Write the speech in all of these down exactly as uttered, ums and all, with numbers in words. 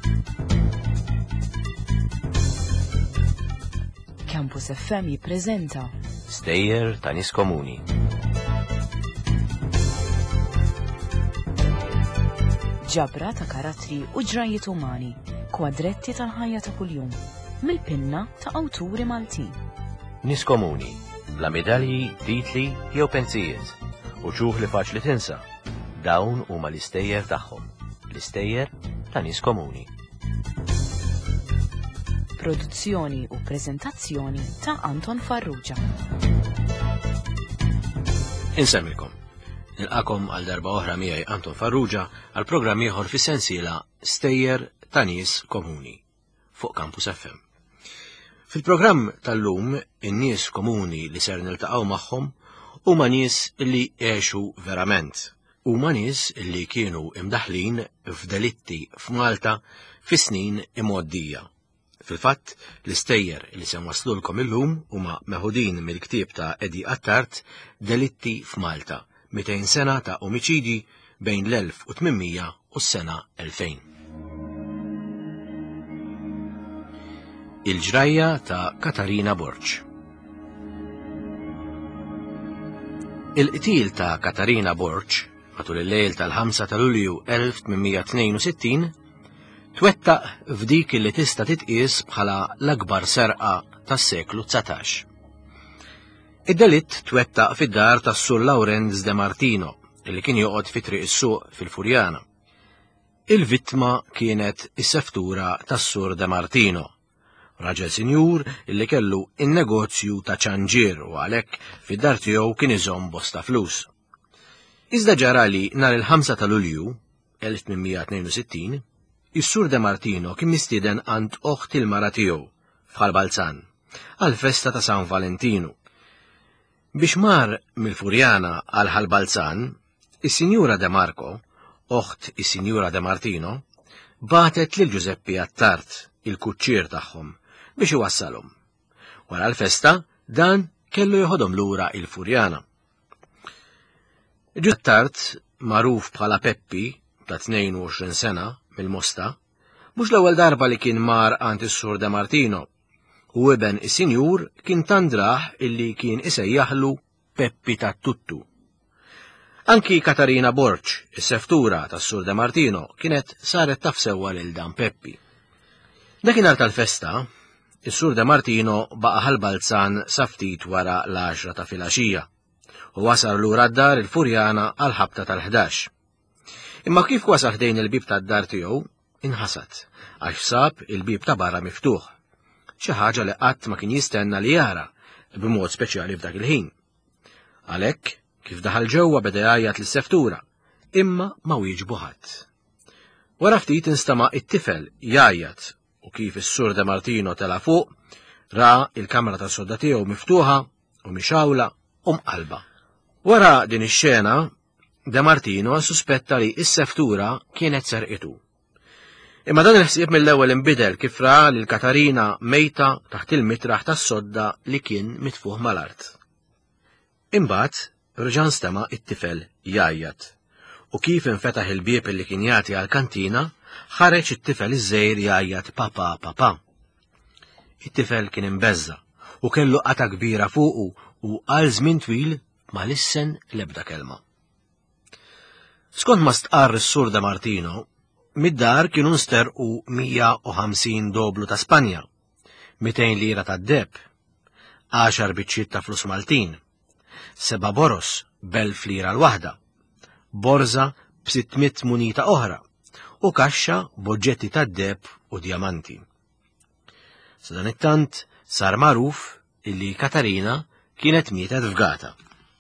Campus F M jippreżenta Stejjer ta' nies komuni. ġabra ta' karattri u ġrajiet umani, kwadretti tal-ħajja ta' kuljum, mill-pinna ta' awturi Maltin. Nies komuni, bla medalji, titli jew pensijiet, u ġuħ li faċli tinsa. Dawn huma l-istejjer tagħhom, l-istejjer ta' nies komuni. Produzzjoni u preżentazzjoni ta' Anton Farrugia. Insemmilkom. Nilqakom għal darba oħra miegħi Anton Farrugia għal programm ieħor fis-sensiela Stejjer ta' nies komuni fuq Campus F M. Fil-programm tal-lum in-nies komuni li ser niltaqgħu magħhom huma nies li għexu verament. Huma nies li kienu imdaħlin f'delitti f'Malta fis-snin imgħoddija. Fil-fatt, l-istejjer li se nwaslulkom illum huma meħudin mill-ktieb ta' Eddie Attard Delitti f'Malta, mitejn sena ta' omiċidi bejn l-elf u tminmija u s-sena elfejn. Il-ġrajja ta' Katarina Borch. Il-qtil ta' Katarina Borch matul il-lejl tal-ħamsa ta' Lulju elf tminmija tnejn u sittin twettaq f'dik li tista' titqies bħala l-akbar serqa tas-seklu tsatax. Id-delitt twettaq fid-dar tas-Sur Lawrence de Martino, li kien joqgħod fi triq is-suq fil-Furjana. Il-vittma kienet is-seftura tas-Sur de Martino, raġel sinjur illi kellu in-negozju ta' ċanġier u għalhekk fid-dar tiegħu kien iżomm bosta flus. Iżda ġara li nhar il-ħamsa ta' Lulju elf tminmija tnejn u sittin is-Sur de Martino kien mistieden għand oħt il-mara tiegħu f'Ħalbalzan għall-festa ta' San Valentinu. Biex mar mill-Furjana għal Ħalbalzan, is-Sinjura De Marco, oħt is-Sinjura De Martino, batet lil Giuseppe Attard, il-kuċċier tagħhom, biex iwassalhom. Wara l-festa, dan kellu jħodhom lura il-Furjana. Giuseppe Attard, magħruf bħala Peppi, ta' tnejn u għoxrin sena, mill-Mosta, mhux l-ewwel darba li kien mar għand is-Sur De Martino, u iben is-Sinjur kien tandraħ illi kien isejjaħlu Peppi tat-Tuttu. Anki Katarina Borch, is-seftura tas-Sur De Martino, kienet saret taf sewwa lil dan Peppi. Dakinhar tal-festa, is-Sur De Martino baqa' Ħalbalzan sa ftit wara l-għaxra ta' filgħaxija u wasal lura d-dar il-Furjana għal ħabta tal-ħdax. Imma kif wasal ħdejn il-bib tad-dar tiegħu, inħasad għax sab il-bib ta' barra miftuħ. Xi ħaġa li qatt ma kien jistenna li jara b'mod speċjali f'dak il-ħin. Għalhekk kif daħal ġewwa beda jgħajjat lis-seftura, imma ma wieġbu ħadd. Wara ftit instama' it-tifel jgħajjat u kif is-Sur De Martino tela fuq, ra il-kamra tas-sodda tiegħu miftuħa u mixawla u mqalba. Wara din ix-xena De Martino suspetta li s-seftura kienet serqitu. Imma dan il-ħsieb mill-ewwel inbidel kif ra lil Katarina mejta taħt il-mitraħ tas-sodda li kien mitfuħ mal-art. Imbagħad reġa' nstema' it-tifel jgħajjat u kif infetaħ il-bieb li kien jagħti għall-kantina ħareġ it-tifel iż-żgħir jgħajjat papa papa. It-tifel kien imbeżza u kellu qata kbira fuqu u għal żmien twil ma lissen l-ebda kelma. Skont ma stqarr is-Sur De Martino, mid-dar kienu nsterqu mija u ħamsin doblu ta' Spanja, mitejn lira ta' deb, għaxar biċċiet ta' flus Maltin, seba' boros b'elf lira l-waħda, borza b'sittmiet munita oħra u kaxxa boġġetti ta' deb u djamanti. Sa dan it-tant sar magħruf illi Katarina kienet mietet f'Gata.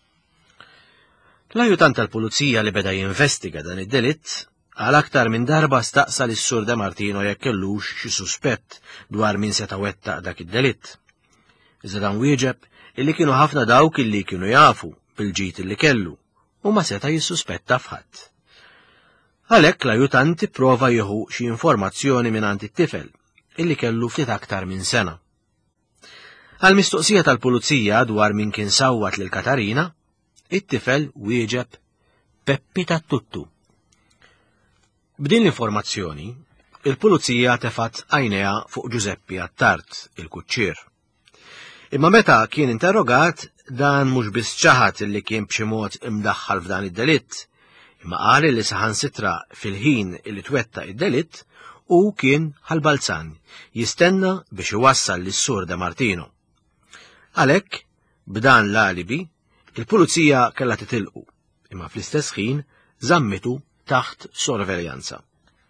L-ajutant tal-pulizija li beda jinvestiga dan id-delitt għal aktar minn darba staqsa lis-Sur De Martino jekk kellux xi suspett dwar min seta' wettaq dak id-delitt. Iżda dan wieġeb illi kienu ħafna dawk illi kienu jafu bil-ġid illi kellu u ma seta' jissuspetta f'ħadd. Għalhekk l-ajutant ipprova jieħu xi informazzjoni mingħand it-tifel illi kellu ftit aktar minn sena. Għal mistoqsija tal-pulizija dwar min kien sawwat lil Katarina, it-tifel wieġeb Peppi tat-Tuttu. B'din l-informazzjoni, il-pulizija tefat għajnejha fuq Giuseppe Attard, il-kuċċier. Imma meta kien interrogat, dan mhux biss ċaħat li kien b'xi mod imdaħħal f'dan id-delitt, imma qal li saħansitra fil-ħin li twetta id-delitt u kien ħalbalzan jistenna biex iwassal lis-sur De Martino. Għalhekk, b'dan l-alibi, il-pulizija kellha titilqu, imma fl-istess ħin żammitu taħt sorveljanza.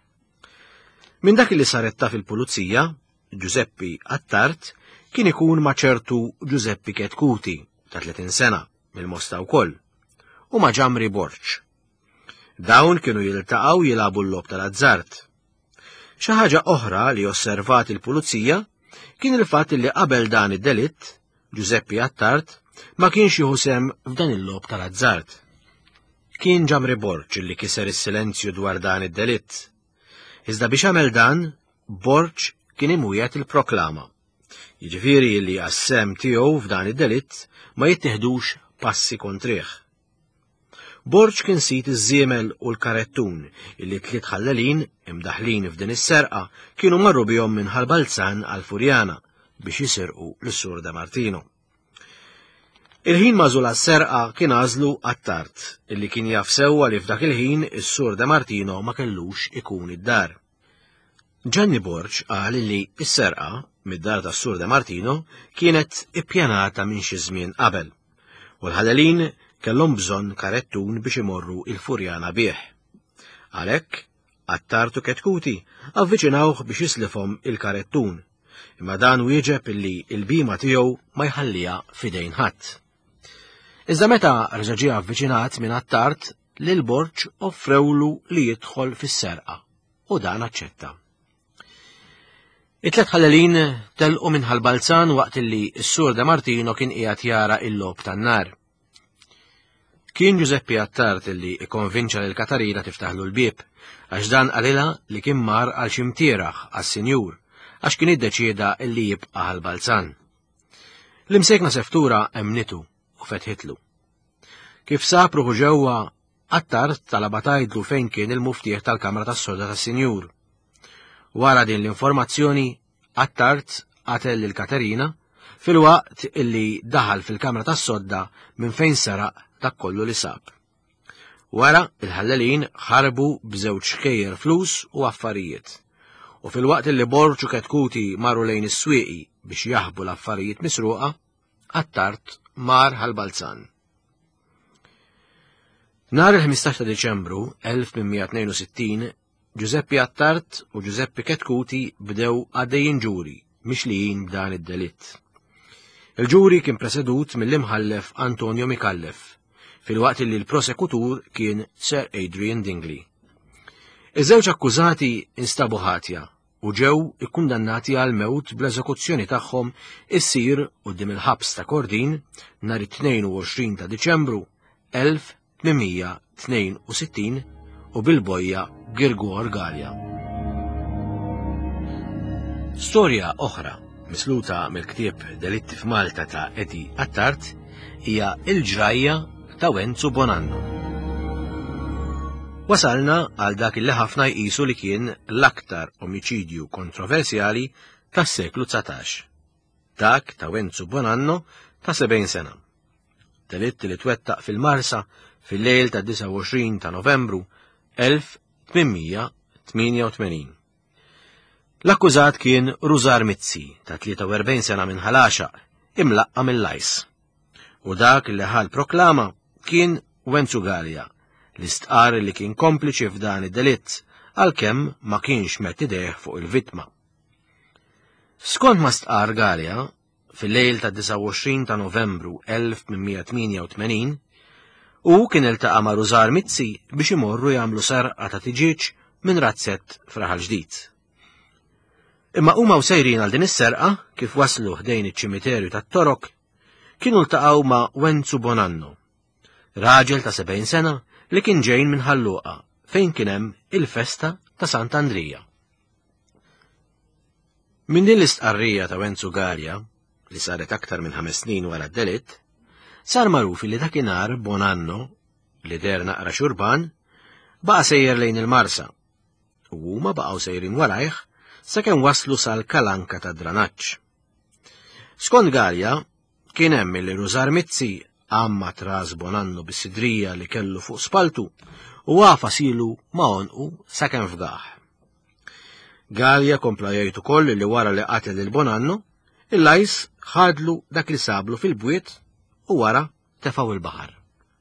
Minn dak li saretta fil-pulizija, Giuseppe Attard kien ikun ma' ċertu Giuseppe Ketkuti ta' tletin sena mill-Mosta wkoll, u ma' Ġamri Borċ. Dawn kienu jiltaqgħu jilagħbu l-lob tal-azzart. Xi ħaġa oħra li osservat il-pulizija kien il-fatt li qabel dan id-delitt, Giuseppe Attard ma kienx jieħu sem f'dan il-lob tal-azzart. Kien Ġamri Borċ li kiser is-silenzju dwar dan id-delitt. Iżda biex għamel dan, Borċ kien imwiet il-proklama. Jiġifieri li għas-sem tiegħu f'dan id-delitt ma jittieħdux passi kontrih. Borċ kien sit iż-żiemel u l-karettun illi tliet ħallelin imdaħlin f'din is-serqa kienu marru bihom minn ħalbalzan għal Furjana biex jisirqu lis-sur De Martino. Il-ħin mażul għas-serqa kien għażlu Attard illi kien jaf sewwa li f'dak il-ħin is-sur De Martino ma kellux ikun id-dar. Gianni Borċ qal li s-serqa mid-dar tas-sur De Martino kienet ippjanata minn xi żmien qabel, u l-ħallelin kellhom bżonn karettun biex imorru il-Furjana bih. Għalhekk Attard u Ketkuti avviċinawh biex jislifhom il-karettun, imma dan wieġeb illi l-bima tiegħu ma jħallija f'idejn ħadd. Iżda meta reġa' ġie avviċinat minn Attard lil Borċ offrewlu li jidħol fis-serqa, u dan aċċetta. It-tlet ħallelin telqu minn ħalbalzan waqt li s-sur De Martino kien qiegħed jara l-lob tan-nar. Kien Giuseppe Attard li ikkonvinċa lil Katarina tiftaħlu l-bieb, għax dan qalilha li kien mar għal xi mtieraħ għas-sinjur, għax kien iddeċieda li jibqa' ħalbalzan. L-imsejkna seftura emnitu u fetħitlu. Kif sab ruħu ġewwa, Attard talaba tgħidlu fejn kien il-muftieħ tal-kamra tas-sodda tas-sinjur. Wara din l-informazzjoni, Attard għatel lil Katarina filwaqt illi daħal fil-kamra tas-sodda minn fejn saraq dak kollu li sab. Wara il-ħallelin ħarbu b'żewġ xkejjer flus u affarijiet, u filwaqt illi Borċ u Ketkuti marru lejn is-swieqi biex jaħbu l-affarijiet misruqa, Attard mar ħalbalzan. Nhar il-ħmistax ta' Diċembru elf tminmija tnejn u sittin, Giuseppe Attard u Giuseppe Ketkuti bdew għaddejjin ġuri mixlijin b'dan id-delitt. Il-ġuri kien presedut mill-imħallef Antonio Mikallef, filwaqt li l-prosekutur kien Sir Adrian Dingley. Iż-żewġ akkużati instabu ħatja u ġew ikkundannati għal mewt bl-eżekuzzjoni tagħhom issir quddiem il-ħabs ta' Kordin nhar it-tnejn u għoxrin ta' Diċembru elf tminmija tnejn u sittin u bil-bojja Girgor Galja. Storja oħra misluta mill-ktieb Delitti f'Malta ta' Eddie Attard hija il-ġrajja ta' Wenzu Bonanno. Wasalna għal dak li ħafna jqisu li kien l-aktar omiċidju kontroversjali tas-seklu tsatax. Dak ta' Wenzu Bonanno ta' sebgħin sena. Delitt li twettaq fil-Marsa fil-lejl ta' disa' u għoxrin ta' Novembru elf tminmija tminja u tmenin. L-akkużat kien Rużar Mizzi ta' tlieta u erbgħin sena minn Ħalaxa, imlaqqa mill-Lajs. U dak li ħal proklama kien Wenzu Galja, l-istqar li kien kompliċi f'dan id-delitt għalkemm ma kienx mett idejh fuq il-vittma. Skont ma stqar Galja, fil-lejl ta' disa' u għoxrin ta' Novembru elf tminmija tminja u tmenin, u kien iltaqa' ma' Rużar Mizzi biex imorru jagħmlu serqa ta' tiġiġ minn razzett fraħal ġdid. Imma huma u sejrin għal din is-serqa kif waslu ħdejn iċ-ċimiterju tat-Torok, kienu ltaqgħu ma' Wenzu Bonanno, raġel ta' sebgħin sena li kien ġejn minn Ħalluqa fejn kien hemm il-festa ta' Sant'Andrija. Min din l-istqarrija ta' Wenzu Galja, li saret aktar minn ħames snin wara d-delitt, sar magħruf li dakinhar Bonanno, li der naqra xurban, baqa' sejjer lejn il-Marsa, u huma baqgħu sejrin warajh sakemm waslu sal-kalanka ta' dranaġġ. Skont Galja, kien hemm li Rużar Mizzi għamma tras Bonanno bis-sidrija li kellu fuq spaltu u għafa silu ma' onqu sakemm fgaħ. Galja kompla jgħid ukoll li wara li qatel il-Bonanno, il-lajs ħadlu dak li sablu fil-bwiet u wara tefaw il-baħar.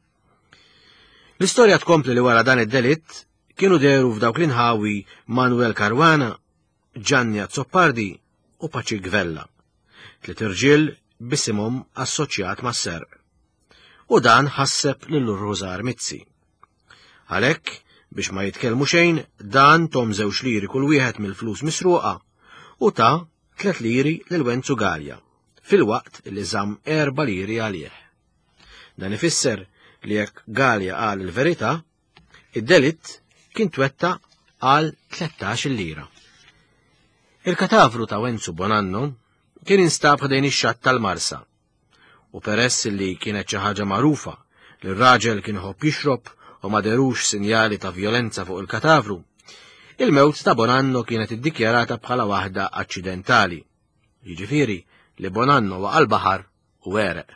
L-istorja tkompli li wara dan id-delitt kienu deru f'dawk l-inħawi Manuel Caruana, Gianni Azzopardi u Paċi Gvella, tliet irġiel bisimhom assoċjat mas-serq. U dan ħasseb lil Rużar Mizzi. Għalhekk, biex ma jitkellmu xejn, dan tom żewġ liri kull wieħed mill-flus misruqa u ta' tliet liri lil Wenzu Galja, filwaqt li żamm erba' liri għalih. Dan ifisser li jekk Galja qal il-verità, id-delitt kien twetta għal tlettax-il lira. Il-katavru ta' Wenzu Bonanno kien instab ħdejn ix-xatt tal-Marsa, u peress li kienet xi ħaġa magħrufa li r-raġel kien iħobb jixrob u ma derux sinjali ta' vjolenza fuq il-katavru, il-mewt ta' Bonanno kienet iddikjarata bħala waħda aċċidentali, jiġifieri li Bonanno waqa' l-baħar u għereq.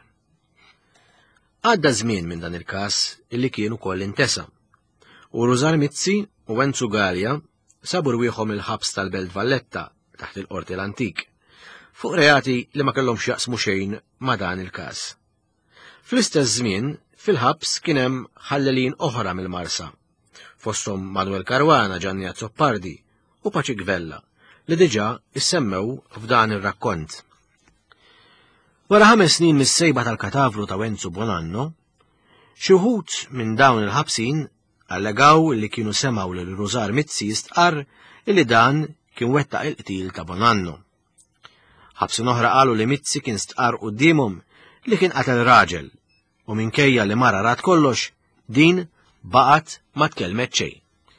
Għadda żmien minn dan il-każ illi kien ukoll intesa', u Rużar Mizzi u Wenzu Galja sabu rwieħhom il-ħabs tal-Belt Valletta taħt il-Qorti l-Antik, fuq reati li ma kellhomx jaqsmu xejn ma' dan il-każ. Fl-istess żmien, fil-ħabs kien hemm ħallelin oħra mill-Marsa, fosthom Manuel Caruana, Gianni Azzopardi u Paċi Gvella, li diġà issemmew f'dan ir-rakkont. Wara ħames snin mis-sejba tal-katavru ta' Wenzu Bonanno, xi wħud minn dawn il-ħabsin allegaw li kienu semgħu lil Rużar Mizzi stqarr li dan kien wettaq il-qtil ta' Bonanno. Ħabsin oħra qalu li Mizzi kien stqarr qudiemhom li kien qatel raġel u minkejja li mara rat kollox, din baqgħet ma tkellmet xejn.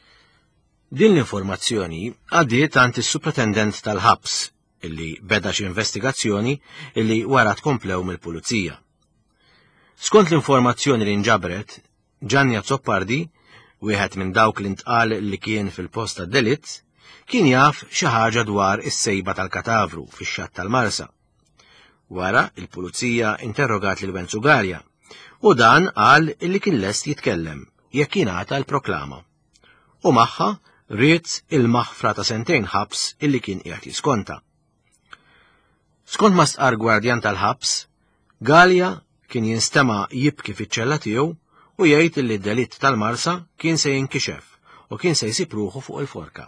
Din l-informazzjoni għaddiet għand is-supretendent tal-ħabs illi beda xi investigazzjoni illi wara tkomplew mill-pulizija. Skont l-informazzjoni li nġabret, Gianni Azzopardi, wieħed minn dawk li ntqal li kien fil-post tad-delitt, kien jaf xi ħaġa dwar is-sejba tal-katavru fix-xatt tal-Marsa. Wara il-pulizija interrogat lil Wenzu Galja u dan qal illi kien lest jitkellem jekk jingħata l-proklama. U magħha ried il-maħfra ta' sentejn ħabs illi kien qiegħed jiskonta. Skont ma stqarr gwardjan tal-ħabs, Galja kien jinstema' jibki fiċ-ċella tiegħu u jgħid li d-delitt tal-Marsa kien se jinkixef u kien se jsib ruħu fuq il-forka.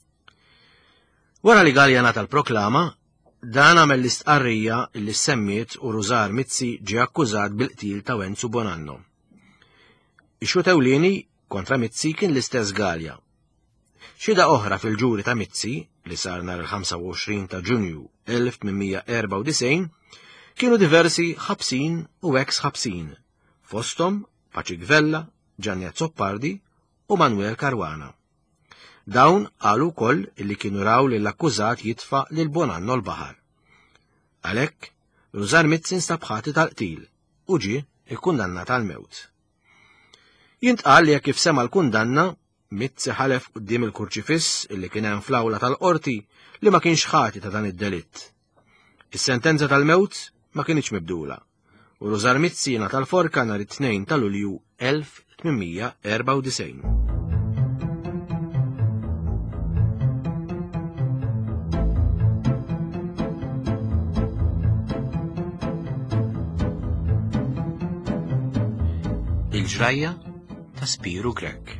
Wara li Galja ngħata l-proklama, dan għamel l-istqarrija li semmiet u Rużar Mizzi ġie akkużat bil-qtil ta' Wenzu Bonanno. Ix-xut ewlieni kontra Mizzi kien l-istess Galja. Xhieda oħra fil-ġuri ta' Mizzi li sar nhar il-ħamsa u għoxrin ta' Ġunju elf tminmija erba' u disgħin kienu diversi ħabsin u eks ħabsin, fosthom Paċi Gvella, Gianni Azzopardi u Manuel Caruana. Dawn qalu wkoll li kienu raw li l-akkużat jitfa' lil Bonanno l-baħar. Għalhekk, Rużar Mizzi nstab ħati tal-qtil u ġie ikkundannat għal-mewt. Jintqal li jekk kif sema l-kundanna, Mizzi ħalef quddiem il-kurċifiss illi kien hemm fl-awla tal-qorti li ma kienx ħati ta' dan id-delitt. Is-sentenza tal-mewt ma kienx mibdula u Rużar Mizzi ngħata l-forka nhar it-tnejn ta' Lulju elf tminmija erba' u disgħin. Il-ġrajja ta' Spiru Grek.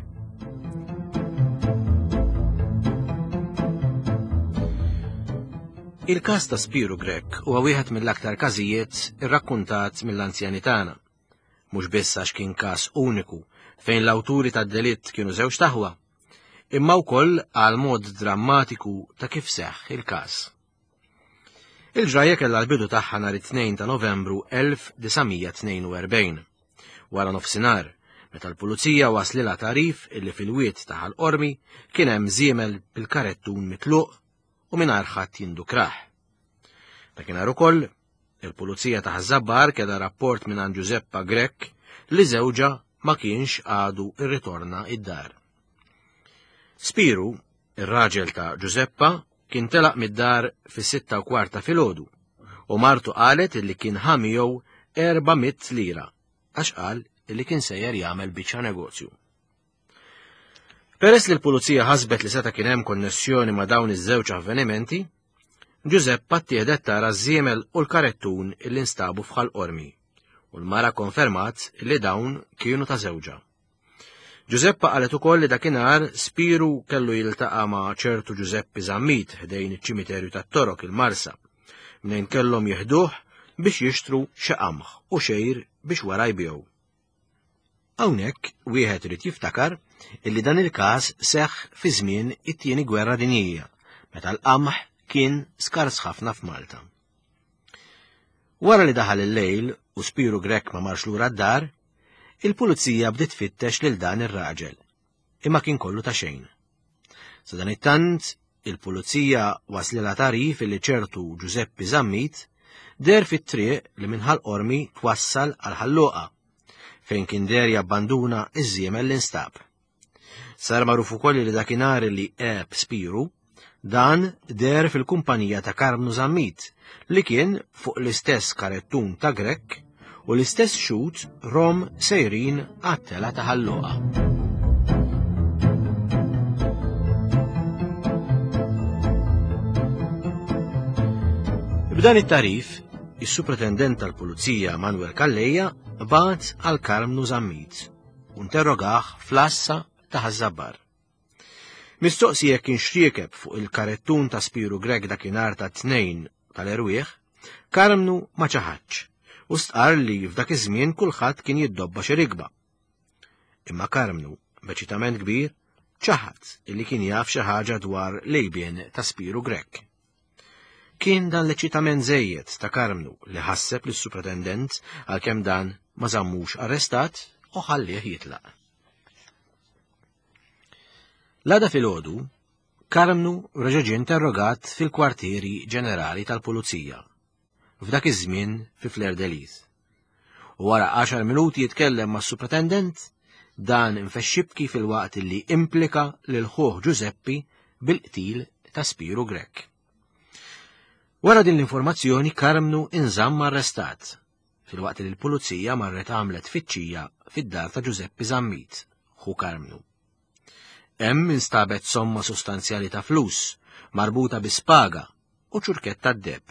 Il-każ ta' Spiru Grek huwa wieħed mill-aktar każijiet irrakkuntat mill-anzjani tagħna, mhux biss għax kien każ uniku fejn l-awturi tad-delitt kienu żewġ taħwa, imma wkoll għal mod drammatiku ta' kif seħħ il-każ. Il-ġrajja kellha l-bidu tagħha nhar it-tnejn ta' Novembru elf disamija tnejn u erbgħin. Wara nofsinhar, meta l-pulizija waslilha tarif illi fil-wied taħ l-qormi kien hemm żiemel bil-karettun mitluq u mingħajr ħadd jindukraħ. Dakinhar ukoll, il-pulizija taħ Żabbar kellha rapport minn Giuseppa Grek li żewġha ma kienx għadu rritorna id-dar. Spiru ir-raġel ta' Giuseppa, kien telaq mid-dar fis-sitta u kwarta filgħodu u martu qalet illi kien ħamiegħu erba' miet lira għax qal illi kien sejjer jagħmel biċċa negozju. Peress li l-pulizija ħasbet li seta' kien hemm konnessjoni ma' dawn iż-żewġ avvenimenti, Giuseppa ttieħdet tara ż-żiemel u l-karettun illi nstabu f'ħal qormi u l-mara konfermat li dawn kienu ta' żewġa. Giuseppa qalet ukoll li dakinhar Spiru kellu jiltaqa' ma' ċertu Giuseppi Zammit ħdejn iċ-ċimiterju tat-Torok il-Marsa, minn kellhom jieħduh biex jixtru xi qamħ u xejr biex wara jbigħu. Hawnhekk wieħed irid jiftakar illi dan il-każ seħħ fi żmien it-tieni gwerra dinjija, meta l-qamħ kien skars ħafna f'Malta. Wara li daħal il-lejl u Spiru Grek ma marx lura d-dar, il-pulizija bdiet tfittex lil dan ir-raġel, imma kien kollu ta' xejn. Sa dan it-tant, il-pulizija waslilha tarif li ċertu Giuseppi Zammit der fit-triq li minħal qormi twassal għal ħalloqa, fejn kien der jabbanduna iż-żiemel li nstab. Sar magħruf ukoll li dakinhar li qeb Spiru, dan der fil-kumpanija ta' Karmnu Zammit li kien fuq l-istess karettun ta' Grek u l-istess xut rom sejrin għat-tela ta' ħalloqa. B'dan it-tarif, is-Supretendent tal-Pulizija Manuel Calleja bagħat għal Karmnu Zammit u interrogah fl-assa ta' ħaż-żabbar. Mistoqsi jekk kien xriekeb fuq il-karettun ta' Spiru Grek dakinhar ta' tnejn tal-erwieħ, Karmnu ma ċaħadx u stqar li f'dak iż-żmien kulħadd kien jiddobba xi rigba. Imma Karmnu, b'eċitament kbir, ċaħad illi kien jaf xi ħaġa dwar l-għejbien ta' Spiru Grek. Kien dan l-eċitament żejjed ta' Karmnu li ħasseb lis-Supretendent għalkemm dan ma żammux arrestat u ħallih jitlaq. L-għada filgħodu, Karmnu reġa' ġie interrogat fil-kwartieri ġenerali tal-Pulizija, f'dak iż-żmien fi Fleur-de-Lis. U wara għaxar minuti jitkellem mas-Supretendent, dan infexxibki fil-waqt li implika lil ħuh Giuseppi bil-qtil ta' Spiru Grek. Wara din l-informazzjoni Karmnu inżamm arrestat, fil-waqt li l-Pulizija marret għamlet tfittxija fid-dar ta' Giuseppi Zammit, ħu Karmnu. Hemm instabet somma sostanzjali ta' flus marbuta bi spaga u ċurkett tad-deb.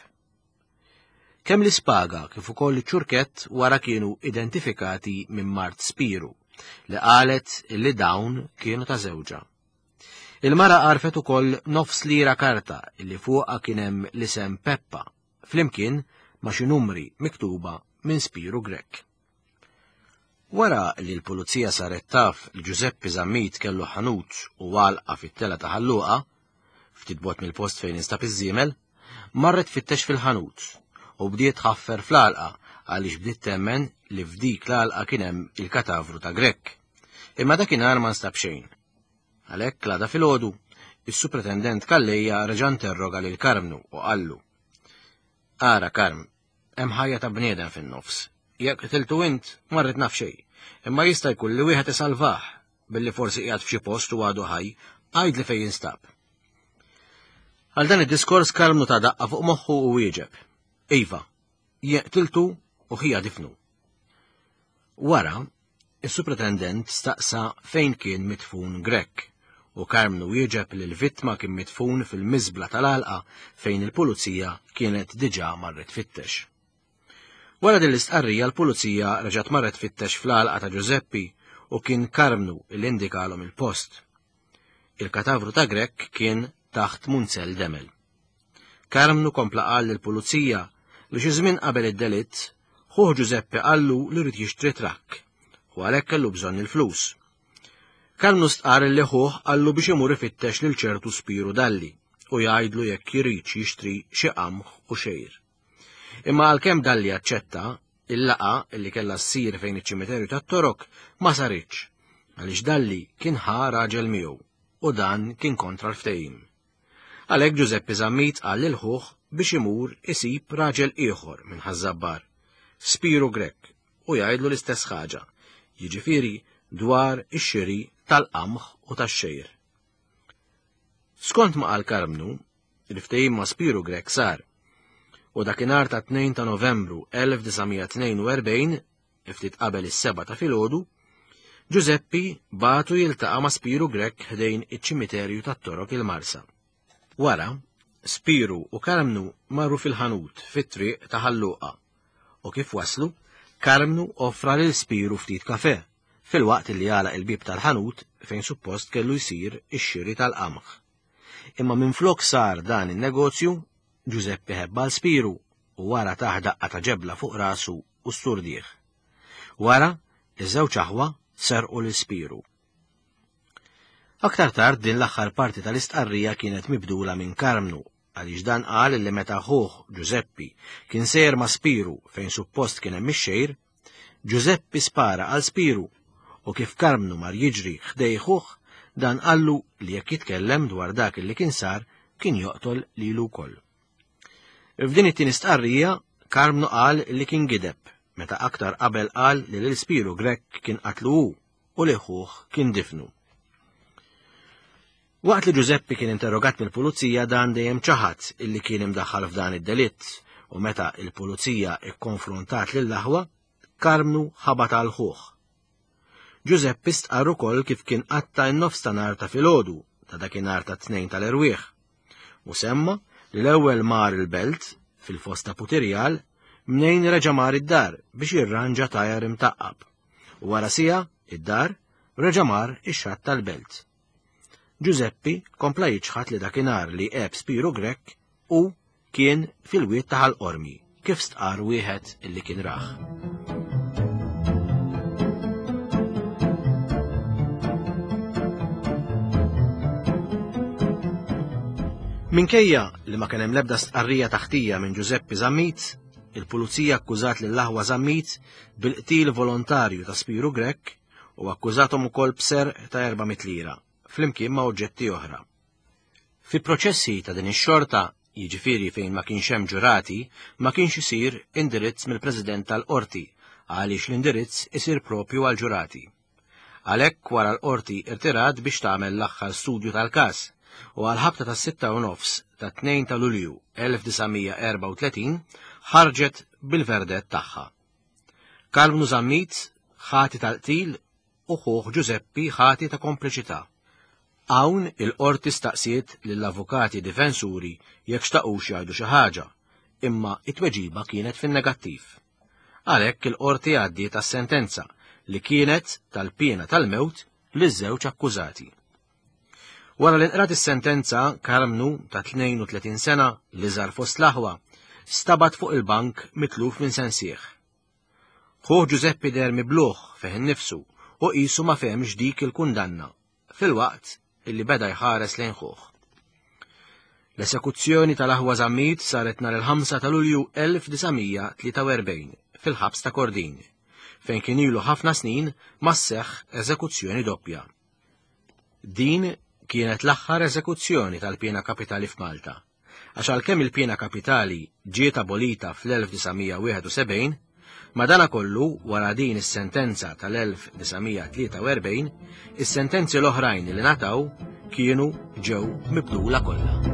Kemm l-ispaga kif ukoll iċ-ċurkett wara kienu identifikati minn Mart Spiru li qalet illi dawn kienu ta' żewġa. Il-mara għarfet ukoll nofs lira karta illi fuqha kien hemm l-isem Peppa flimkien ma' xi numri miktuba minn Spiru Grek. Wara li l-pulizija saret taf li Giuseppi Zammit kellu ħanut u għalqa fit-tela ta' ħalluqa, ftit bot mill-post fejn instab iż-żiemel, marret fittex fil-ħanut u bdiet ħaffer fl-għalqa għaliex bdiet temmen li f'dik l-għalqa kien hemm il-katavru ta' Grek. Imma dakinhar ma nstab xejn. Għalhekk l-għada filgħodu, is-Supretendent Calleja reġa' interroga lil Karmnu u qallu: Ara Karm, hemm ħajja ta' bniedem fin-nofs. Jekk qtiltu int marret naf xejn, imma jista' jkun li wieħed isalvah billi forsi qiegħed f'xi post u għadu ħaj, għajdli fejn jinstab. Għal dan id-diskors Karmnu ta' daqqa fuq moħħu u wieġeb: Iva, jeqtiltu u ħija difnu. Wara, is-Supretendent staqsa fejn kien mitfun Grek u Karmnu wieġeb li l-vittma kien mitfun fil-miżbla tal-għalqa fejn il-pulizija kienet diġà marret fittex. Wara din l-istqarrija l-pulizija reġgħet marret fittex fl-għalqa ta' Giuseppi u kien Karmnu il indikalhom il-post. Il-katavru ta' Grek kien taħt munzell demel. Karmnu kompla qal lill-pulizija li xi żmien qabel id-delitt ħuh Giuseppi qallu li rid jixtri trakk u għalhekk kellu bżonn il-flus. Karmnu stqar li ħuh qallu biex imur ifittex lil ċertu Spiru Dalli u jgħidlu jekk irid jixtri xi qamħ u xejr. Imma għalkemm Dalli aċċetta, il-laqa illi kellha ssir fejn iċ-ċimiterju tat-Torok ma saritx, għaliex Dalli kien ħa raġel miegħu u dan kien kontra l-ftehim. Għalhekk Giuseppi Zammit qal lil ħuh biex imur isib raġel ieħor minn ħaż-żabbar, Spiru Grek, u jgħidlu l-istess ħaġa, jiġifieri dwar ix-xiri tal-qamħ u tax-xejr. Skont ma qal Karmnu, il-ftehim ma' Spiru Grek sar, u dakinhar ta' tnejn ta' Novembru elf tisgħumija tnejn u erbgħin, ftit qabel is-seba' ta' filgħodu, Giuseppi batu jiltaqa' ma' Spiru Grek ħdejn iċ-ċimiterju tat-Torok il-Marsa. Wara, Spiru u Karmnu marru fil-ħanut fit-triq ta' Ħalluqa, u kif waslu, Karmnu offra lil Spiru ftit kafè, fil-waqt li jagħlaq il-bib tal-ħanut fejn suppost kellu jsir ix-xiri tal-qamħ. Imma minflok sar dan in-negozju, Giuseppi ħebba l-Spiru u wara taħ daqqa ta' ġebla fuq rasu u sturdieħ. Wara, iż-żewġ aħwa serqu l-Spiru. Aktar tard din l-aħħar parti tal-istqarrija kienet mibdula minn Karmnu, għaliex dan qal li meta ħuh Giuseppi kien sejjer ma' Spiru fejn suppost kien hemm ix-xejr, Giuseppi spara għal Spiru u kif Karmnu mar jiġri ħdej ħuh, dan qallu li jekk jitkellem dwar dak li kien sar kien joqtol lilu wkoll. F'din it-tieni stqarrija, Karmnu qal li kien gideb, meta aktar qabel qal li l-Spiru Grek kien qatlu hu u li ħuh kien difnu. Waqt li Giuseppi kien interrogat mill-pulizija dan dejjem ċaħat illi kien imdaħħal f'dan id-delitt u meta il-pulizija ikkonfrontat lill-aħwa, Karmnu ħabat għal ħuh. Giuseppi stqarr ukoll kif kien qatta n-nofs ta' nhar ta' filgħodu ta' dakinhar ta' tnejn tal-irwieħ u semma li l-ewwel mar il-belt fil-fosta Putirjal mnejn reġa' mar id-dar biex jirranġa tajjar imtaqqab u wara siegħa id-dar reġa' mar ix-xatt tal-belt. Giuseppi kompla jiġħad li dakinhar li qeb Spiru Grek u kien fil-wied ta' Ħall-Qormi kif stqarr wieħed illi kien rah. Minkejja li ma kien hemm l-ebda stqarrija taħtija minn Giuseppi Żammit, il-pulizija akkużat lill-aħwa Żammit bil-qtil volontarju ta' Spiru Grek u akkużathom ukoll b'serq ta' erba'miet lira, flimkien ma' oġġetti oħra. Fi proċessi ta' din ix-xorta, jiġifieri fejn ma kienx hemm ġurati, ma kienx isir indirizz mill-President tal-Qorti għaliex l-indirizz isir propju għal ġurati. Għalhekk wara l-Qorti irtirat biex tagħmel l-aħħar studju tal-każ u għal-ħabta ta' sitta u nofs ta' tnejn ta' Lulju elf tisgħumija erba' u tletin ħarġet bil-verdett tagħha. Karmnu Żammit ħati tal-qtil u ħuh Giuseppi ħati ta' kompliċità. Hawn il-qorti staqsiet lill-avukati difensuri jekk xtaqux jgħidu xi ħaġa, imma it-tweġiba kienet fin-negattiv. Għalhekk il-qorti għaddiet tas-sentenza li kienet tal-pjena tal-mewt liż-żewġ akkużati. Wara li nqrat is-sentenza, Karmnu ta' tnejn u tletin sena li żar fost l-aħwa stabat fuq il-bank mitluf minn sensieħ. Ħuh Giuseppi der mibluħ fih innifsu u qisu ma fehmx dik il-kundanna fil-waqt illi beda jħares lejn ħuh. L-esekuzzjoni tal-aħwa Żammit saret nhar il-ħamsa ta' Lulju elf tisgħumija tlieta u erbgħin fil-ħabs ta' Kordin, fejn kien ilu ħafna snin ma sseħħ eżekuzzjoni doppja. Din kienet l-aħħar eżekuzzjoni tal-pjena kapitali f'Malta, għax għalkemm il-pjena kapitali ġiet abolita fl-elf tisgħumija wieħed u sebgħin, madankollu wara din is-sentenza tal-elf tisgħumija tlieta u erbgħin, is-sentenzi l-oħrajn li nataw kienu ġew mibdula kollha.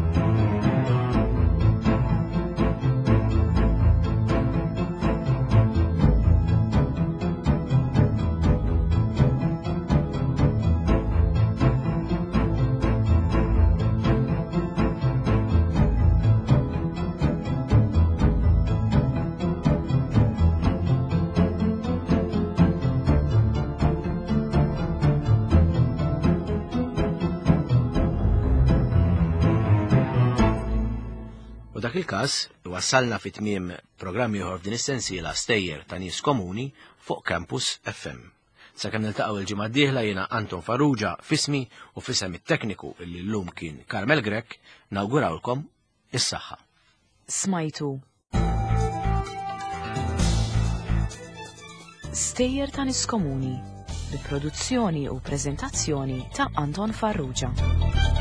U dak il-każ wassalna fit tmiem programmi ieħor f'din is-sensiela stejjer ta' nies komuni fuq Campus F M. Sakemm niltaqgħu il-ġimgħa d-dieħla jiena Anton Farrugia fismi u fisem it-tekniku illi llum kien Karmel Grek nawgurawlkom is-saħħa. Smajtu. Stejjer ta' nies komuni bi produzzjoni u preżentazzjoni ta' Anton Farrugia.